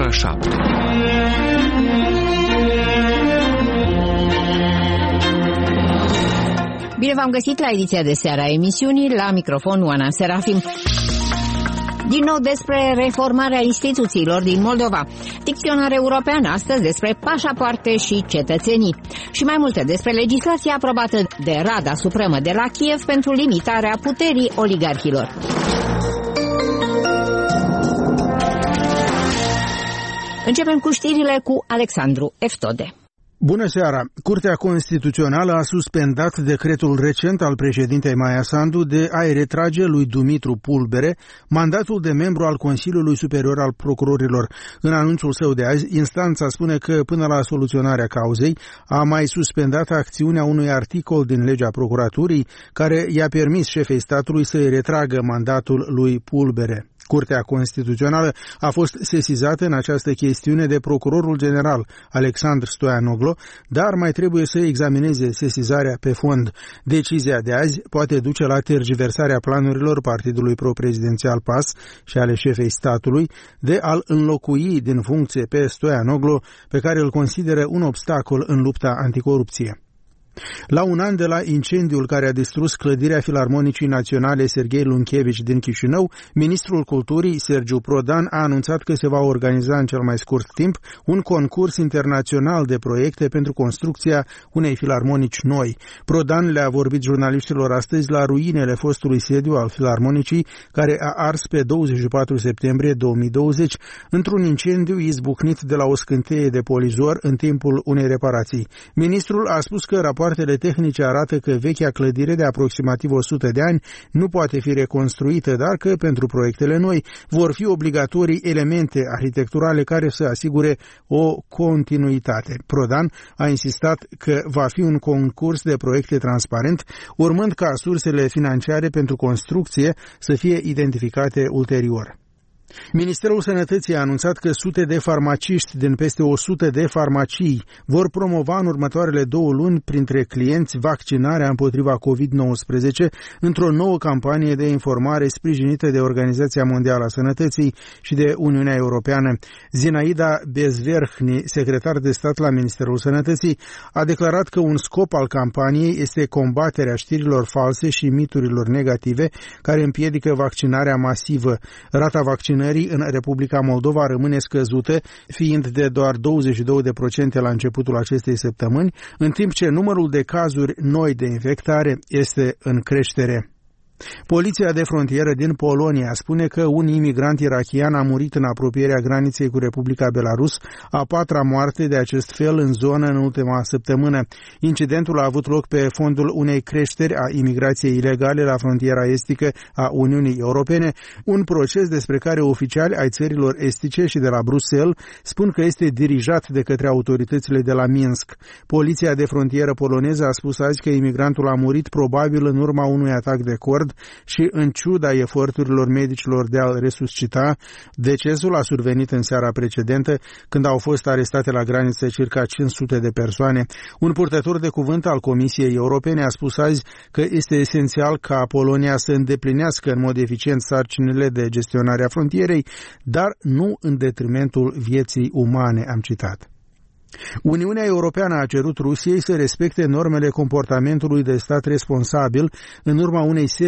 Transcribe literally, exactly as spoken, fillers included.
ora șapte. Bine v-am găsit la ediția de seară a emisiunii, la microfon Oana Serafim. Din nou despre reformarea instituțiilor din Moldova. Dicționar european astăzi despre pașapoarte și cetățenii. Și mai multe despre legislația aprobată de Rada Supremă de la Kiev pentru limitarea puterii oligarhilor. Începem cu știrile cu Alexandru Eftode. Bună seara! Curtea Constituțională a suspendat decretul recent al președintei Maia Sandu de a-i retrage lui Dumitru Pulbere mandatul de membru al Consiliului Superior al Procurorilor. În anunțul său de azi, instanța spune că până la soluționarea cauzei a mai suspendat acțiunea unui articol din legea procuraturii care i-a permis șefei statului să-i retragă mandatul lui Pulbere. Curtea Constituțională a fost sesizată în această chestiune de procurorul general Alexandru Stoianoglo, dar mai trebuie să examineze sesizarea pe fond. Decizia de azi poate duce la tergiversarea planurilor partidului pro-prezidențial P A S și ale șefei statului de a-l înlocui din funcție pe Stoianoglo, pe care îl consideră un obstacol în lupta anticorupție. La un an de la incendiul care a distrus clădirea Filarmonicii Naționale Serghei Lunchevici din Chișinău, ministrul culturii, Sergiu Prodan, a anunțat că se va organiza în cel mai scurt timp un concurs internațional de proiecte pentru construcția unei filarmonici noi. Prodan le-a vorbit jurnaliștilor astăzi la ruinele fostului sediu al Filarmonicii, care a ars pe douăzeci și patru septembrie două mii douăzeci într-un incendiu izbucnit de la o scânteie de polizor în timpul unei reparații. Ministrul a spus că raportul Rapoartele tehnice arată că vechea clădire de aproximativ o sută de ani nu poate fi reconstruită, dar că pentru proiectele noi vor fi obligatorii elemente arhitecturale care să asigure o continuitate. Prodan a insistat că va fi un concurs de proiecte transparent, urmând ca sursele financiare pentru construcție să fie identificate ulterior. Ministerul Sănătății a anunțat că sute de farmaciști din peste o sută de farmacii vor promova în următoarele două luni printre clienți vaccinarea împotriva covid nouăsprezece într-o nouă campanie de informare sprijinită de Organizația Mondială a Sănătății și de Uniunea Europeană. Zinaida Bezverhni, secretar de stat la Ministerul Sănătății, a declarat că un scop al campaniei este combaterea știrilor false și miturilor negative care împiedică vaccinarea masivă. Rata vaccinării în Republica Moldova rămâne scăzută, fiind de doar douăzeci și două la sută la începutul acestei săptămâni, în timp ce numărul de cazuri noi de infectare este în creștere. Poliția de frontieră din Polonia spune că un imigrant irakian a murit în apropierea graniței cu Republica Belarus, a patra moarte de acest fel în zonă în ultima săptămână. Incidentul a avut loc pe fondul unei creșteri a imigrației ilegale la frontiera estică a Uniunii Europene, un proces despre care oficiali ai țărilor estice și de la Bruxelles spun că este dirijat de către autoritățile de la Minsk. Poliția de frontieră poloneză a spus azi că imigrantul a murit probabil în urma unui atac de cord și în ciuda eforturilor medicilor de a-l resuscita, decesul a survenit în seara precedentă, când au fost arestate la graniță circa cinci sute de persoane. Un purtător de cuvânt al Comisiei Europene a spus azi că este esențial ca Polonia să îndeplinească în mod eficient sarcinile de gestionare a frontierei, dar nu în detrimentul vieții umane, am citat. Uniunea Europeană a cerut Rusiei să respecte normele comportamentului de stat responsabil în urma unei serii